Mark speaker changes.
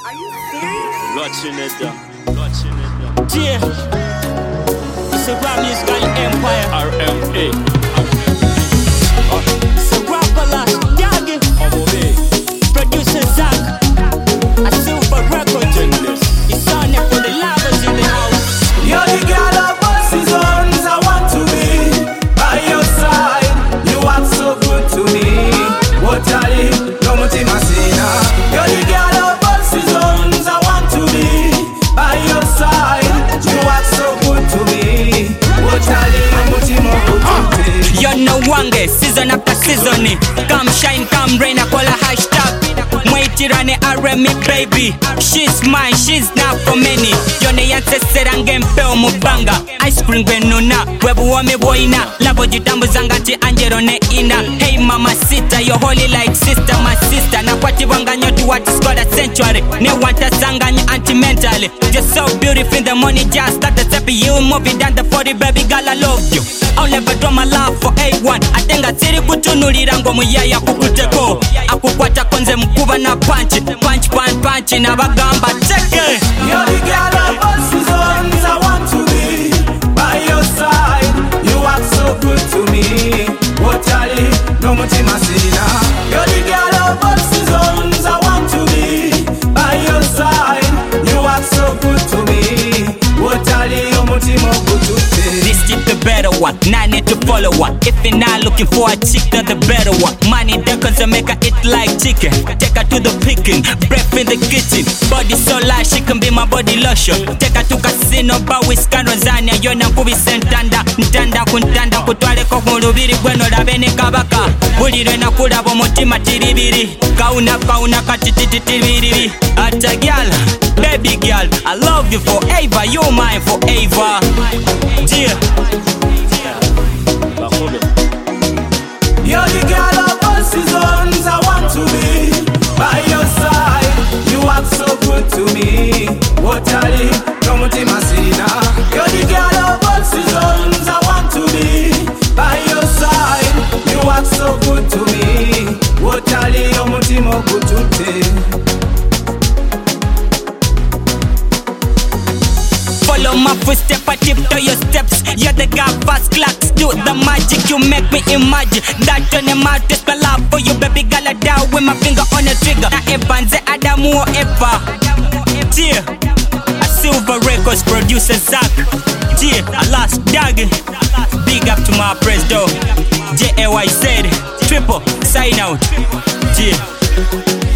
Speaker 1: Are you serious?
Speaker 2: Watching it down.
Speaker 3: Yeah, it's a rap music empire.
Speaker 2: RMA.
Speaker 3: It's a rapper Dagi. Producer Zach. A silver record. It's on there for the lovers in the house.
Speaker 4: You're the girl of all seasons. I want to be by your side. You are so good to me. What are you? No mutima sina. You're the girl of all seasons. I want to be by your side. You are so good to me. What are you? No mutima kututi.
Speaker 3: You know wange, season after season. Come shine, come rain, I call a hashtag. Mwaitirane RMA baby. She's mine, she's not for many. Yone yanse serange mpeo mubanga. Ice cream gwenuna, webu wame boina. Labo jitambu zangati angelo ne ina. Hey mama sita, you're holy like sister, my sister. Na kwati wanga nyotu what is called a sanctuary. Ne wanta sanganya anti-mentally. Just so beautiful in the morning, just start the step. You moving down the 40, baby girl, I love you. I'll never draw my love for A1. Atenga siri kutunulira ngomu yaya kukuteko. Akukwata konze mkuba na punch. Punch, punch, punch, na bagamba cheke.
Speaker 4: You're the girl of all seasons. I want to be by your side. You are so good to me. What are you? No mutima sina. You're the girl of all seasons. I want to be by your side. You are so good to me. What are you? No mutima kututi.
Speaker 3: This chick the better one, now I need to follow one. If you're not looking for a chick, then the better one. Money that cause I make her eat like chicken. Take her to the picking, breath in the kitchen. Body so light, she can be my body lotion. Take her to casino, but with Scanrozania. You're not kubi sentanda, ntanda kuntanda. Kutwale kokumulubiri, gweno labene kabaka. Ulire na kulabo mutima tiribiri. Kauna kauna katititibiri. Ata girl, baby girl, I love you forever. You're mine forever. Yeah.
Speaker 4: You're the girl of all seasons. I want to be by your side. You are so good to me. What are you? No mutima sina. You're the girl of all seasons. I want to be by your side. You are so good to me. What are you? No mutima kututi.
Speaker 3: Follow my footsteps, I tiptoe your steps. You're the guy fast clocks, do the magic. You make me imagine that on the artist, my love for you, baby girl. I die with my finger on the trigger. Na ebanze Adamu ever. Yeah, a silver records producer Zach. Yeah, I lost Dagi. Big up to my press dog. JAY said triple sign out. Yeah.